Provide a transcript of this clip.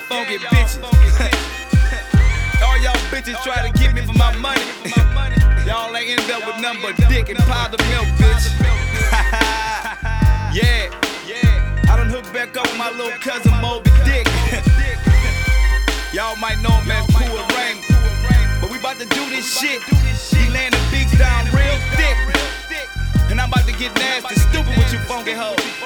funky bitches. All y'all bitches try to get me for my money. Y'all ain't end up with nothing but dick and powder milk, bitch. Yeah, I done hooked back up with my little cousin Moby Dick. Y'all might know him as Cool Rain, but we about to do this shit. He laying the beats down real thick, and I'm about to get nasty, stupid with you funky hoes.